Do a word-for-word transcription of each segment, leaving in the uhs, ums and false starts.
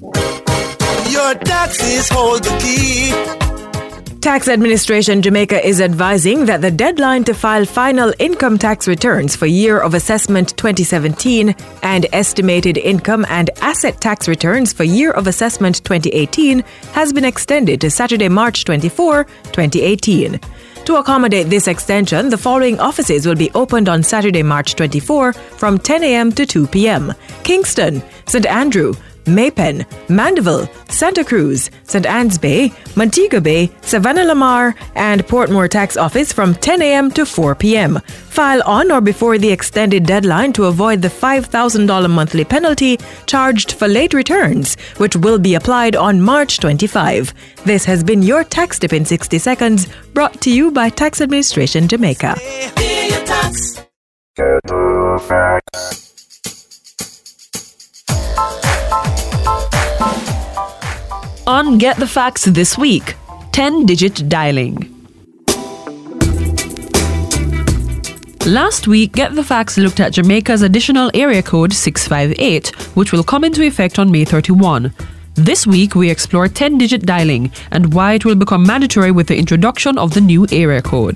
Your taxes hold the key. Tax Administration Jamaica is advising that the deadline to file final income tax returns for Year of Assessment twenty seventeen and estimated income and asset tax returns for Year of Assessment twenty eighteen has been extended to Saturday, March twenty-fourth, twenty eighteen. To accommodate this extension, the following offices will be opened on Saturday, March twenty-fourth from ten a.m. to two p.m. Kingston, Saint Andrew, Maypen, Mandeville, Santa Cruz, Saint Anne's Bay, Montego Bay, Savannah Lamar, and Portmore Tax Office from ten a.m. to four p.m. File on or before the extended deadline to avoid the five thousand dollars monthly penalty charged for late returns, which will be applied on March twenty-fifth. This has been your Tax Tip in sixty seconds, brought to you by Tax Administration Jamaica. On Get the Facts this week, ten-digit dialing. Last week, Get the Facts looked at Jamaica's additional area code six five eight, which will come into effect on May thirty-first. This week, we explore ten-digit dialing and why it will become mandatory with the introduction of the new area code.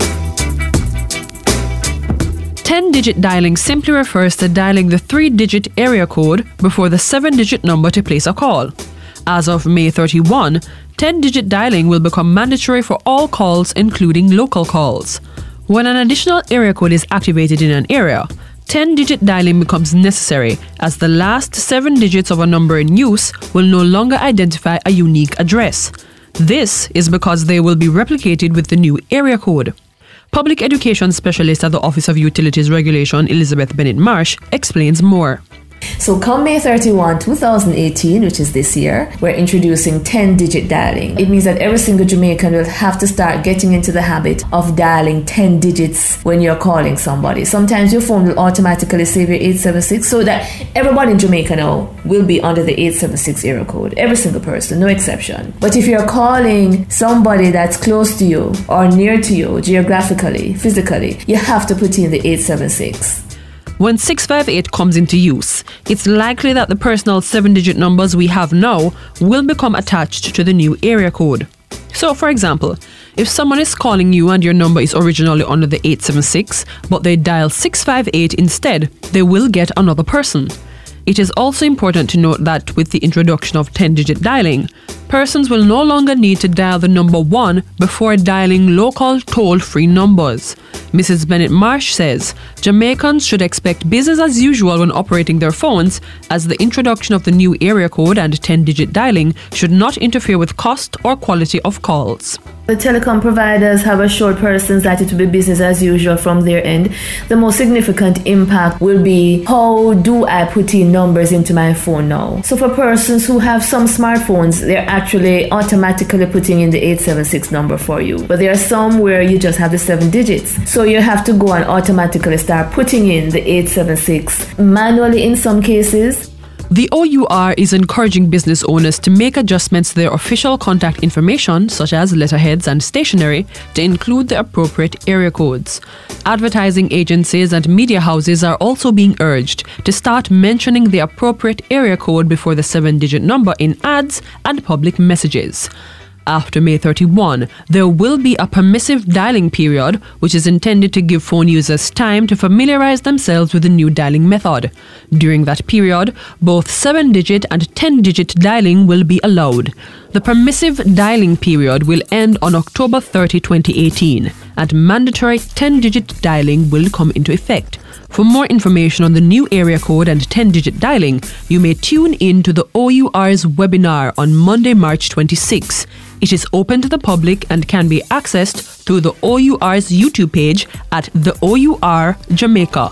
ten-digit dialing simply refers to dialing the three-digit area code before the seven-digit number to place a call. As of May thirty-first, ten-digit dialing will become mandatory for all calls, including local calls. When an additional area code is activated in an area, ten-digit dialing becomes necessary, as the last seven digits of a number in use will no longer identify a unique address. This is because they will be replicated with the new area code. Public Education Specialist at the Office of Utilities Regulation, Elizabeth Bennett Marsh, explains more. So come May thirty-first, twenty eighteen, which is this year, we're introducing ten-digit dialing. It means that every single Jamaican will have to start getting into the habit of dialing ten digits when you're calling somebody. Sometimes your phone will automatically save your eight seven six, so that everybody in Jamaica now will be under the eight seven six area code. Every single person, no exception. But if you're calling somebody that's close to you or near to you geographically, physically, you have to put in the eight seven six. When six five eight comes into use, it's likely that the personal seven-digit numbers we have now will become attached to the new area code. So, for example, if someone is calling you and your number is originally under the eight seven six, but they dial six five eight instead, they will get another person. It is also important to note that with the introduction of ten-digit dialing, persons will no longer need to dial the number one before dialing local toll-free numbers. Missus Bennett Marsh says Jamaicans should expect business as usual when operating their phones, as the introduction of the new area code and ten-digit dialing should not interfere with cost or quality of calls. The telecom providers have assured persons that it will be business as usual from their end. The most significant impact will be, how do I put in numbers into my phone now? So for persons who have some smartphones, they're actually automatically putting in the eight seven six number for you. But there are some where you just have the seven digits. So you have to go and automatically start putting in the eight seven six manually in some cases. The O U R is encouraging business owners to make adjustments to their official contact information, such as letterheads and stationery, to include the appropriate area codes. Advertising agencies and media houses are also being urged to start mentioning the appropriate area code before the seven-digit number in ads and public messages. After May thirty-first, there will be a permissive dialing period, which is intended to give phone users time to familiarize themselves with the new dialing method. During that period, both seven-digit and ten-digit dialing will be allowed. The permissive dialing period will end on October thirtieth, twenty eighteen, and mandatory ten-digit dialing will come into effect. For more information on the new area code and ten-digit dialing, you may tune in to the O U R's webinar on Monday, March twenty-sixth. It is open to the public and can be accessed through the O U R's YouTube page at the O U R Jamaica.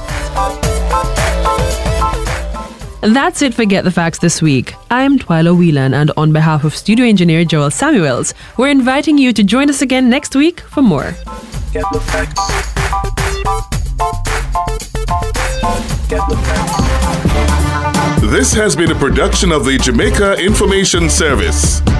That's it for Get the Facts this week. I'm Twyla Whelan, and on behalf of studio engineer Joel Samuels, we're inviting you to join us again next week for more. Get the Facts. Get the Facts. This has been a production of the Jamaica Information Service.